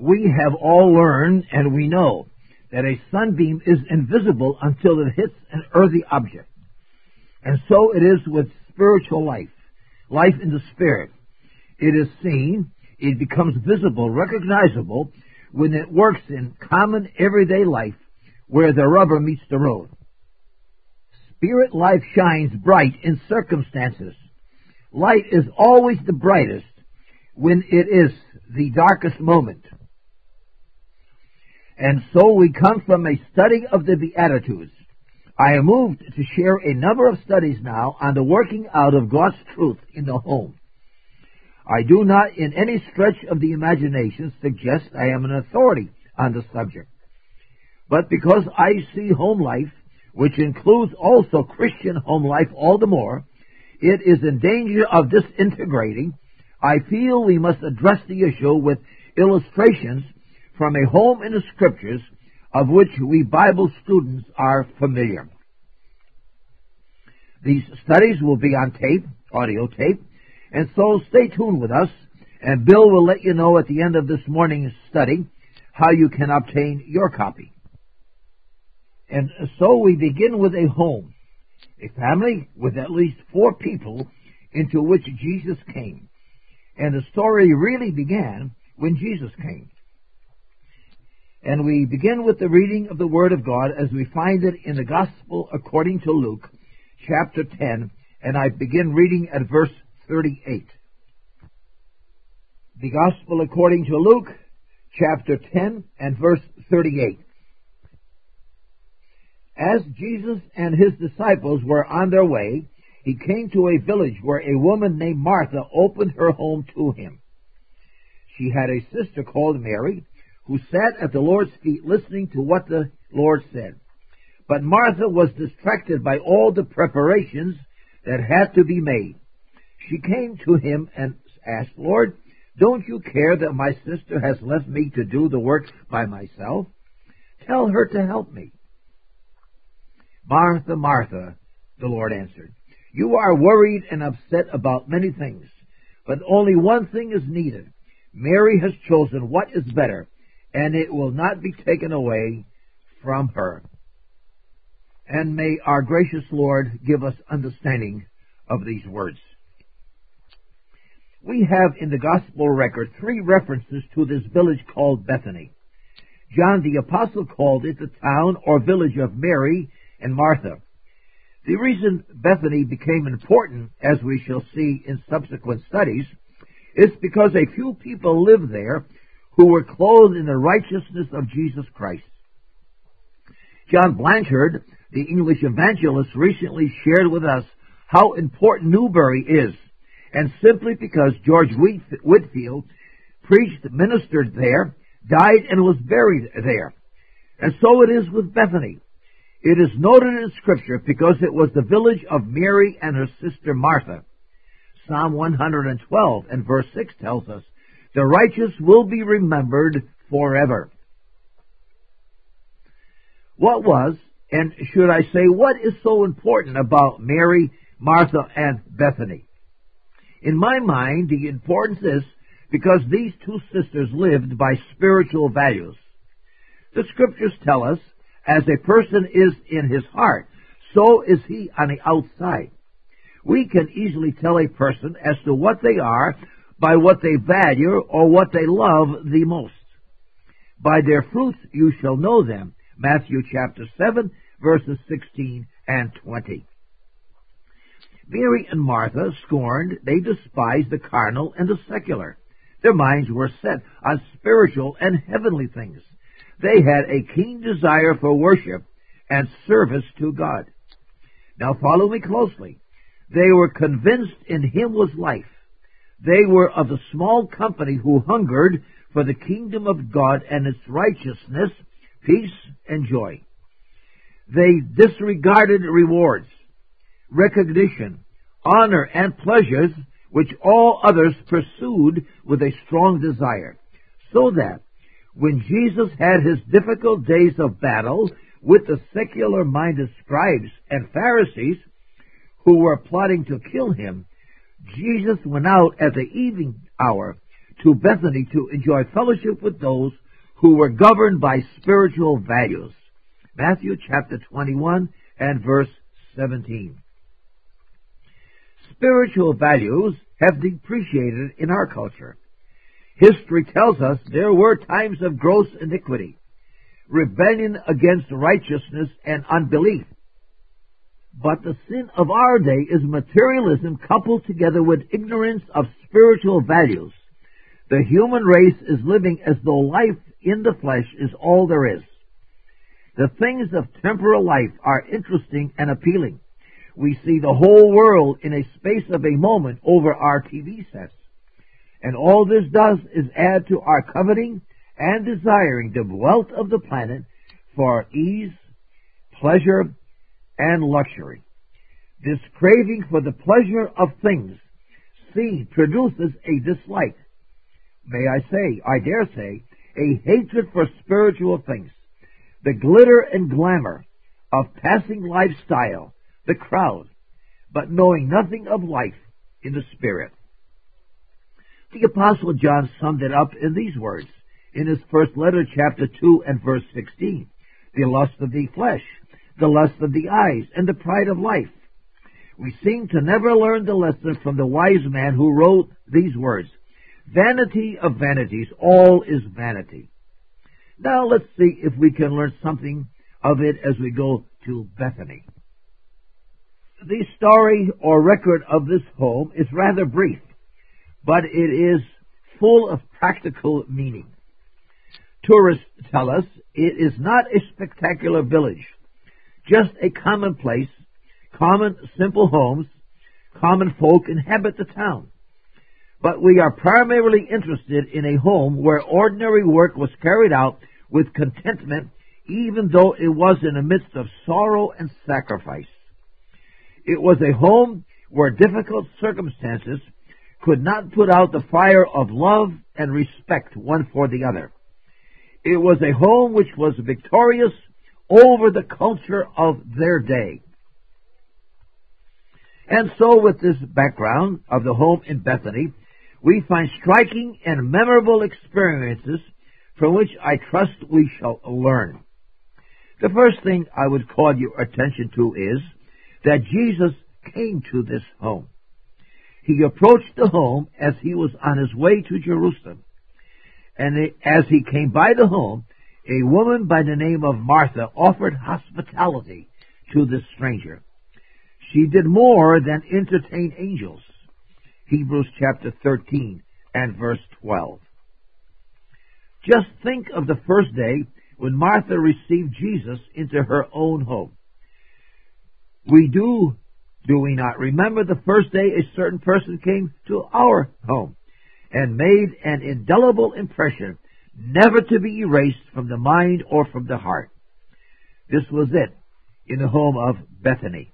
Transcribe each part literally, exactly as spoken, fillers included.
We have all learned, and we know, that a sunbeam is invisible until it hits an earthy object. And so it is with spiritual life, life in the Spirit. It is seen, it becomes visible, recognizable, when it works in common everyday life where the rubber meets the road. Spirit life shines bright in circumstances. Light is always the brightest when it is the darkest moment. And so we come from a study of the Beatitudes. I am moved to share a number of studies now on the working out of God's truth in the home. I do not in any stretch of the imagination suggest I am an authority on the subject. But because I see home life, which includes also Christian home life all the more, it is in danger of disintegrating, I feel we must address the issue with illustrations from a home in the Scriptures of which we Bible students are familiar. These studies will be on tape, audio tape, and so stay tuned with us, and Bill will let you know at the end of this morning's study how you can obtain your copy. And so we begin with a home, a family with at least four people into which Jesus came. And the story really began when Jesus came. And we begin with the reading of the Word of God as we find it in the Gospel according to Luke, chapter ten, and I begin reading at verse thirty-eight. The Gospel according to Luke, chapter ten, and verse thirty-eight. As Jesus and his disciples were on their way, he came to a village where a woman named Martha opened her home to him. She had a sister called Mary, who sat at the Lord's feet listening to what the Lord said. But Martha was distracted by all the preparations that had to be made. She came to him and asked, "Lord, don't you care that my sister has left me to do the work by myself? Tell her to help me." "Martha, Martha," the Lord answered, "you are worried and upset about many things, but only one thing is needed. Mary has chosen what is better, and it will not be taken away from her." And may our gracious Lord give us understanding of these words. We have in the Gospel record three references to this village called Bethany. John the Apostle called it the town or village of Mary and Martha. The reason Bethany became important, as we shall see in subsequent studies, is because a few people lived there who were clothed in the righteousness of Jesus Christ. John Blanchard, the English evangelist, recently shared with us how important Newbury is, and simply because George Whitefield preached, ministered there, died, and was buried there. And so it is with Bethany. It is noted in Scripture because it was the village of Mary and her sister Martha. Psalm one hundred twelve and verse six tells us, "The righteous will be remembered forever." What was, and should I say, what is so important about Mary, Martha, and Bethany? In my mind, the importance is because these two sisters lived by spiritual values. The Scriptures tell us, as a person is in his heart, so is he on the outside. We can easily tell a person as to what they are by what they value or what they love the most. "By their fruits you shall know them," Matthew chapter seven, verses sixteen and twenty. Mary and Martha scorned, they despised the carnal and the secular. Their minds were set on spiritual and heavenly things. They had a keen desire for worship and service to God. Now follow me closely. They were convinced in Him was life. They were of the small company who hungered for the kingdom of God and its righteousness, peace, and joy. They disregarded rewards, recognition, honor, and pleasures which all others pursued with a strong desire, so that when Jesus had his difficult days of battle with the secular-minded scribes and Pharisees who were plotting to kill him, Jesus went out at the evening hour to Bethany to enjoy fellowship with those who were governed by spiritual values. Matthew chapter twenty-one and verse seventeen. Spiritual values have depreciated in our culture. History tells us there were times of gross iniquity, rebellion against righteousness, and unbelief. But the sin of our day is materialism coupled together with ignorance of spiritual values. The human race is living as though life in the flesh is all there is. The things of temporal life are interesting and appealing. We see the whole world in a space of a moment over our T V sets. And all this does is add to our coveting and desiring the wealth of the planet for ease, pleasure, and luxury. This craving for the pleasure of things seen produces a dislike, may I say, I dare say, a hatred for spiritual things, the glitter and glamour of passing lifestyle, the crowd, but knowing nothing of life in the Spirit. The Apostle John summed it up in these words in his first letter, chapter two and verse sixteen. The lust of the flesh, the lust of the eyes, and the pride of life. We seem to never learn the lesson from the wise man who wrote these words. Vanity of vanities, all is vanity. Now let's see if we can learn something of it as we go to Bethany. The story or record of this home is rather brief, but it is full of practical meaning. Tourists tell us it is not a spectacular village, just a commonplace, common, simple homes, common folk inhabit the town. But we are primarily interested in a home where ordinary work was carried out with contentment, even though it was in the midst of sorrow and sacrifice. It was a home where difficult circumstances could not put out the fire of love and respect one for the other. It was a home which was victorious over the culture of their day. And so with this background of the home in Bethany, we find striking and memorable experiences from which I trust we shall learn. The first thing I would call your attention to is that Jesus came to this home. He approached the home as he was on his way to Jerusalem. And as he came by the home, a woman by the name of Martha offered hospitality to this stranger. She did more than entertain angels. Hebrews chapter thirteen and verse twelve. Just think of the first day when Martha received Jesus into her own home. We do, do we not remember the first day a certain person came to our home and made an indelible impression, never to be erased from the mind or from the heart? This was it in the home of Bethany.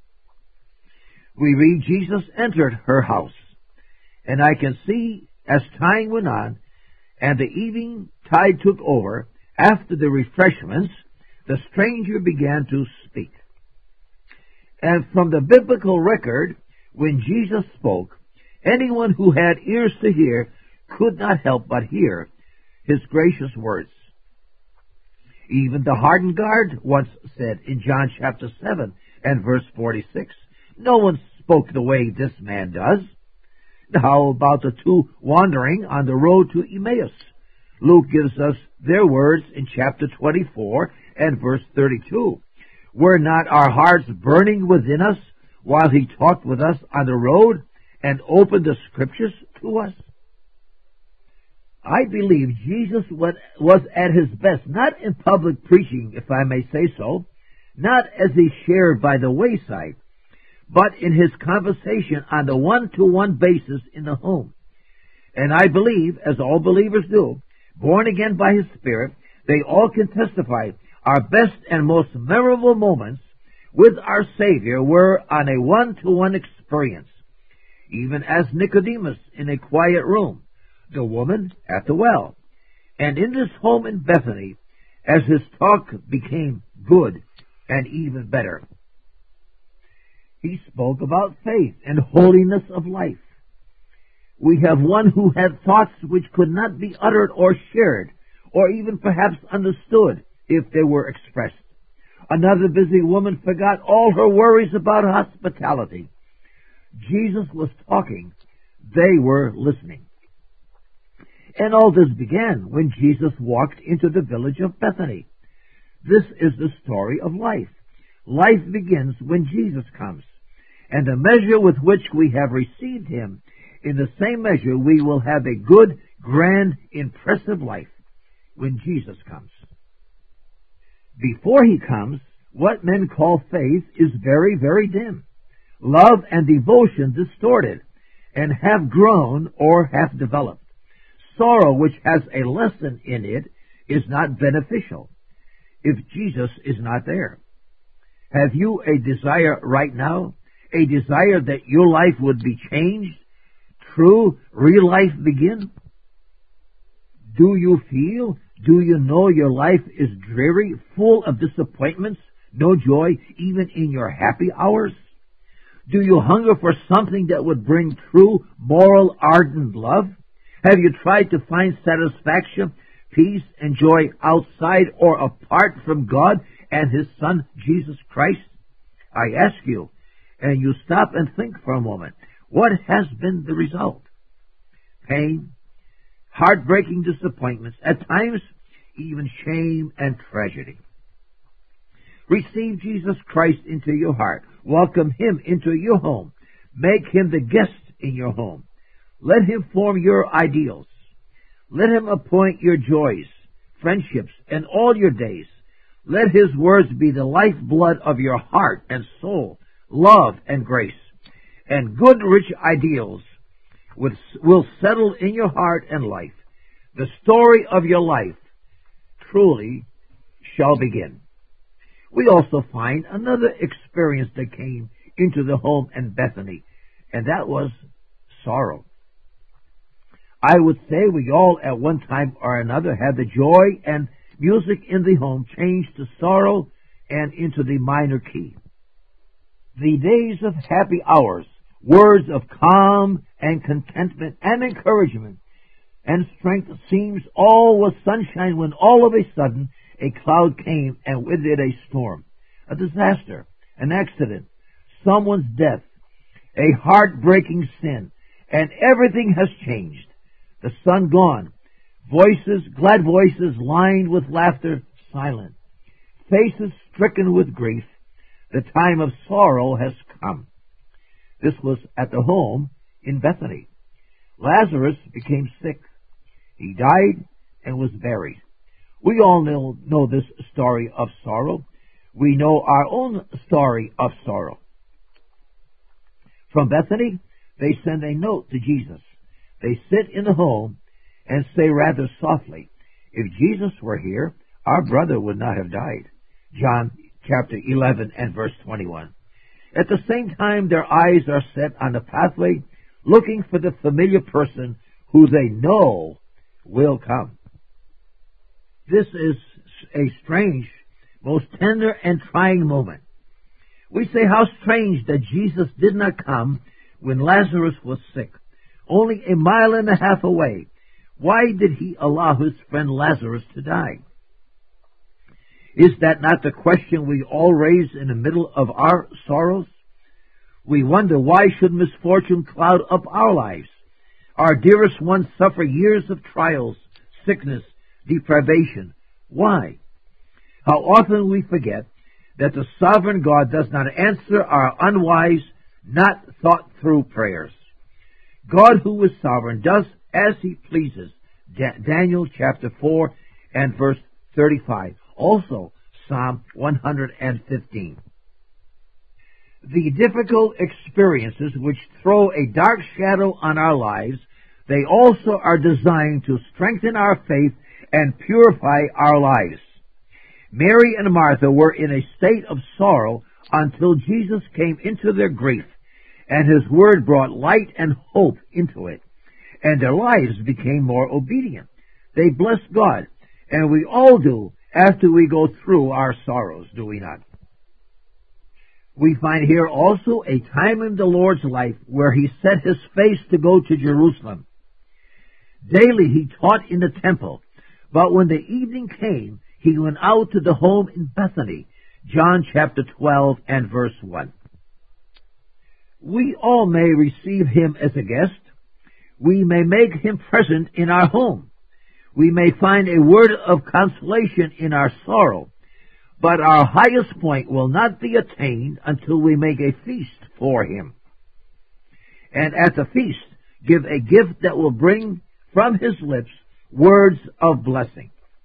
We read Jesus entered her house, and I can see as time went on and the evening tide took over, after the refreshments, the stranger began to speak. And from the biblical record, when Jesus spoke, anyone who had ears to hear could not help but hear his gracious words. Even the hardened guard once said in John chapter seven and verse forty-six, no one spoke the way this man does. How about the two wandering on the road to Emmaus? Luke gives us their words in chapter twenty-four and verse thirty-two. Were not our hearts burning within us while he talked with us on the road and opened the scriptures to us? I believe Jesus was at his best, not in public preaching, if I may say so, not as he shared by the wayside, but in his conversation on the one-to-one basis in the home. And I believe, as all believers do, born again by his Spirit, they all can testify our best and most memorable moments with our Savior were on a one-to-one experience, even as Nicodemus in a quiet room, the woman at the well, and in this home in Bethany, as his talk became good and even better. He spoke about faith and holiness of life. We have one who had thoughts which could not be uttered or shared, or even perhaps understood if they were expressed. Another busy woman forgot all her worries about hospitality. Jesus was talking. They were listening. And all this began when Jesus walked into the village of Bethany. This is the story of life. Life begins when Jesus comes, and the measure with which we have received him, in the same measure we will have a good, grand, impressive life when Jesus comes. Before he comes, what men call faith is very, very dim. Love and devotion distorted, and half grown or half developed. Sorrow which has a lesson in it is not beneficial if Jesus is not there. Have you a desire right now? A desire that your life would be changed? True, real life begin? Do you feel, do you know your life is dreary, full of disappointments, no joy, even in your happy hours? Do you hunger for something that would bring true, moral, ardent love? Have you tried to find satisfaction, peace, and joy outside or apart from God and his Son, Jesus Christ? I ask you, and you stop and think for a moment, what has been the result? Pain, heartbreaking disappointments, at times even shame and tragedy. Receive Jesus Christ into your heart. Welcome him into your home. Make him the guest in your home. Let him form your ideals. Let him appoint your joys, friendships, and all your days. Let his words be the lifeblood of your heart and soul, love and grace. And good, rich ideals will settle in your heart and life. The story of your life truly shall begin. We also find another experience that came into the home in Bethany, and that was sorrow. I would say we all at one time or another had the joy and music in the home changed to sorrow and into the minor key. The days of happy hours, words of calm and contentment and encouragement and strength seems all was sunshine when all of a sudden a cloud came and with it a storm, a disaster, an accident, someone's death, a heartbreaking sin, and everything has changed. The sun gone, voices, glad voices lined with laughter, silent, faces stricken with grief. The time of sorrow has come. This was at the home in Bethany. Lazarus became sick. He died and was buried. We all know, know this story of sorrow. We know our own story of sorrow. From Bethany, they send a note to Jesus. They sit in the home and say rather softly, if Jesus were here, our brother would not have died. John chapter eleven and verse twenty-one. At the same time, their eyes are set on the pathway, looking for the familiar person who they know will come. This is a strange, most tender and trying moment. We say how strange that Jesus did not come when Lazarus was sick, only a mile and a half away. Why did he allow his friend Lazarus to die? Is that not the question we all raise in the middle of our sorrows? We wonder, why should misfortune cloud up our lives? Our dearest ones suffer years of trials, sickness, deprivation. Why? How often we forget that the sovereign God does not answer our unwise, not thought-through prayers. God, who is sovereign, does as he pleases. Da- Daniel chapter four and verse thirty-five. Also, Psalm one hundred fifteen. The difficult experiences which throw a dark shadow on our lives, they also are designed to strengthen our faith and purify our lives. Mary and Martha were in a state of sorrow until Jesus came into their grief, and his word brought light and hope into it, and their lives became more obedient. They blessed God, and we all do after we go through our sorrows, do we not? We find here also a time in the Lord's life where he set his face to go to Jerusalem. Daily he taught in the temple, but when the evening came, he went out to the home in Bethany. John chapter twelve and verse one. We all may receive him as a guest. We may make him present in our home. We may find a word of consolation in our sorrow. But our highest point will not be attained until we make a feast for him. And at the feast, give a gift that will bring from his lips words of blessing.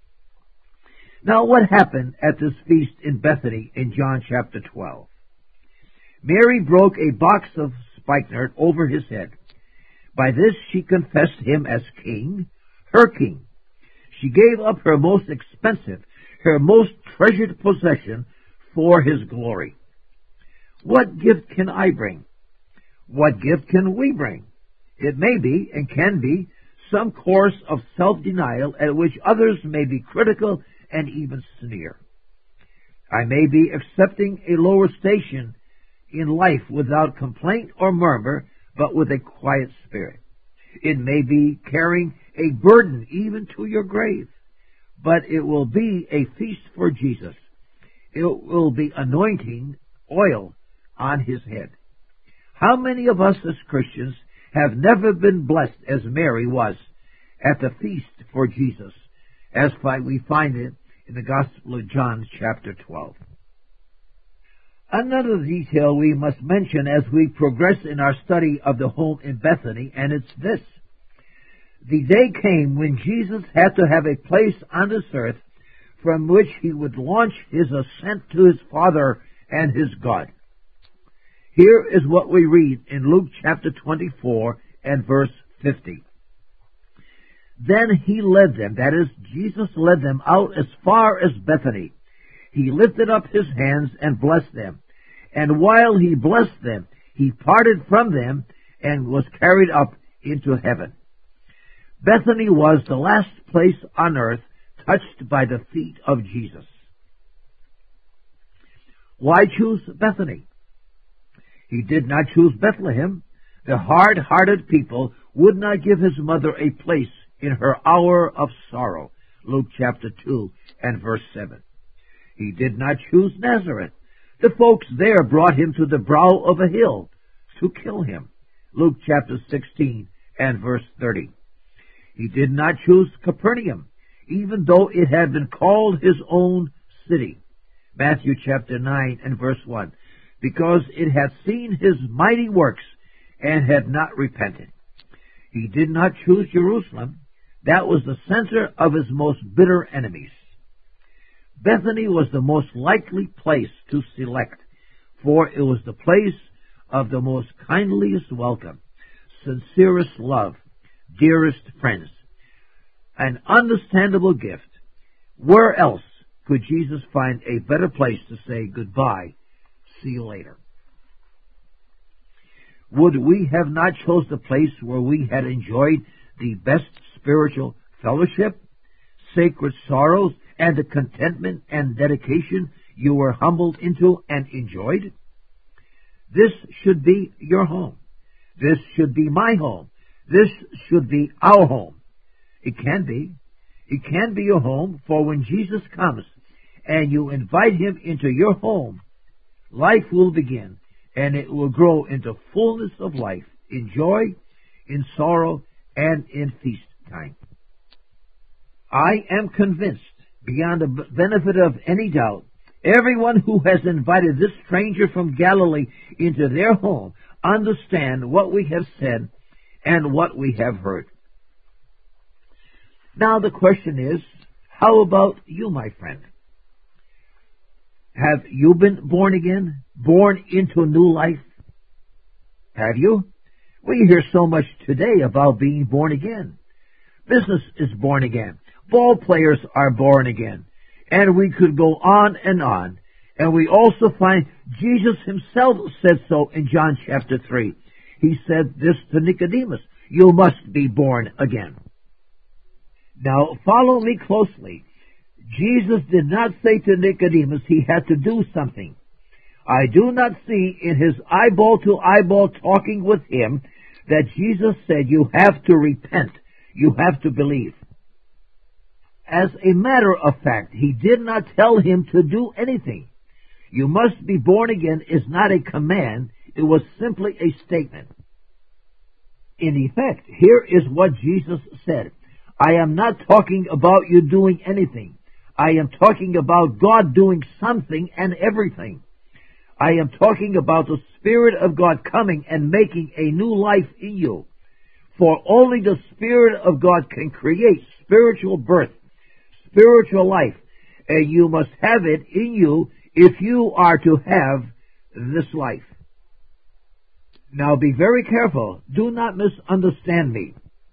Now, what happened at this feast in Bethany in John chapter twelve? Mary broke a box of spikenard over his head. By this she confessed him as king, her king. She gave up her most expensive, her most treasured possession for his glory. What gift can I bring? What gift can we bring? It may be, and can be, some course of self-denial at which others may be critical and even sneer. I may be accepting a lower station in life without complaint or murmur, but with a quiet spirit. It may be carrying a burden even to your grave, but it will be a feast for Jesus. It will be anointing oil on his head. How many of us as Christians have never been blessed as Mary was at the feast for Jesus, as we find it in the Gospel of John chapter twelve. Another detail we must mention as we progress in our study of the home in Bethany, and it's this. The day came when Jesus had to have a place on this earth from which he would launch his ascent to his Father and his God. Here is what we read in Luke chapter twenty-four and verse fifty. Then he led them, that is, Jesus led them out as far as Bethany. He lifted up his hands and blessed them. And while he blessed them, he parted from them and was carried up into heaven. Bethany was the last place on earth touched by the feet of Jesus. Why choose Bethany? He did not choose Bethlehem. The hard-hearted people would not give his mother a place in her hour of sorrow. Luke chapter two and verse seven. He did not choose Nazareth. The folks there brought him to the brow of a hill to kill him. Luke chapter sixteen and verse thirty. He did not choose Capernaum, even though it had been called his own city. Matthew chapter nine and verse one. Because it had seen his mighty works and had not repented. He did not choose Jerusalem. That was the center of his most bitter enemies. Bethany was the most likely place to select, for it was the place of the most kindliest welcome, sincerest love, dearest friends, an understandable gift. Where else could Jesus find a better place to say goodbye, see you later? Would we have not chose the place where we had enjoyed the best spiritual fellowship, sacred sorrows, and the contentment and dedication you were humbled into and enjoyed? This should be your home. This should be my home. This should be our home. It can be. It can be your home, for when Jesus comes and you invite him into your home, life will begin, and it will grow into fullness of life, in joy, in sorrow, and in feast time. I am convinced, beyond the benefit of any doubt, everyone who has invited this stranger from Galilee into their home understand what we have said and what we have heard. Now the question is, how about you, my friend? Have you been born again, born into a new life? Have you? We hear so much today about being born again. Business is born again. Ball players are born again. And we could go on and on. And we also find Jesus himself said so in John chapter three. He said this to Nicodemus, you must be born again. Now, follow me closely. Jesus did not say to Nicodemus he had to do something. I do not see in his eyeball-to-eyeball talking with him that Jesus said you have to repent, you have to believe. As a matter of fact, he did not tell him to do anything. You must be born again is not a command, it was simply a statement. In effect, here is what Jesus said. I am not talking about you doing anything. I am talking about God doing something and everything. I am talking about the Spirit of God coming and making a new life in you. For only the Spirit of God can create spiritual birth, spiritual life, and you must have it in you if you are to have this life. Now be very careful. Do not misunderstand me.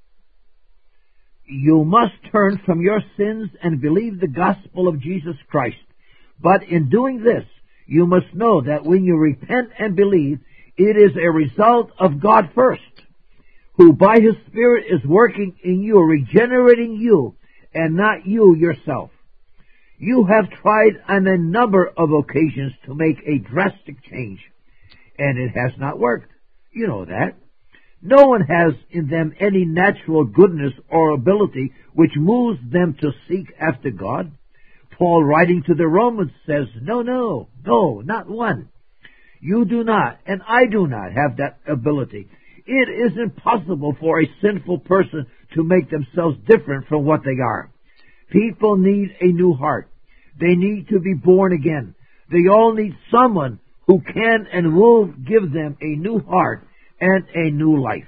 You must turn from your sins and believe the gospel of Jesus Christ. But in doing this, you must know that when you repent and believe, it is a result of God first, who by His Spirit is working in you, regenerating you, and not you yourself. You have tried on a number of occasions to make a drastic change, and it has not worked. You know that. No one has in them any natural goodness or ability which moves them to seek after God. Paul, writing to the Romans, says, no, no, no, not one. You do not, and I do not have that ability. It is impossible for a sinful person to make themselves different from what they are. People need a new heart. They need to be born again. They all need someone who can and will give them a new heart and a new life.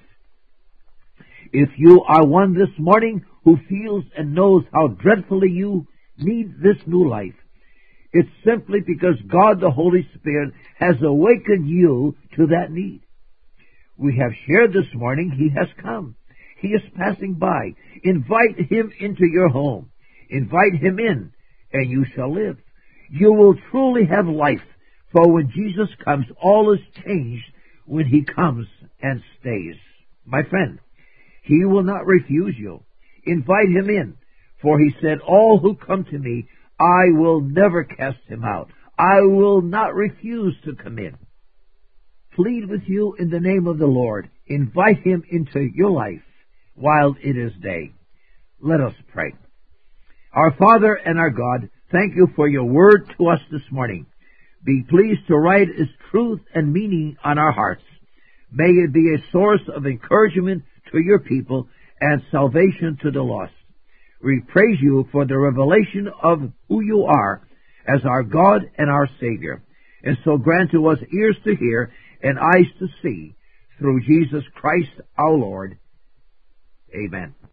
If you are one this morning who feels and knows how dreadfully you need this new life, it's simply because God the Holy Spirit has awakened you to that need. We have shared this morning, He has come. He is passing by. Invite Him into your home. Invite Him in, and you shall live. You will truly have life, for when Jesus comes, all is changed when He comes and stays. My friend, He will not refuse you. Invite Him in, for He said, all who come to me, I will never cast him out. I will not refuse to come in. Plead with you in the name of the Lord. Invite Him into your life while it is day. Let us pray. Our Father and our God, thank you for your word to us this morning. Be pleased to write its truth and meaning on our hearts. May it be a source of encouragement to your people and salvation to the lost. We praise you for the revelation of who you are as our God and our Savior. And so grant to us ears to hear and eyes to see through Jesus Christ our Lord. Amen.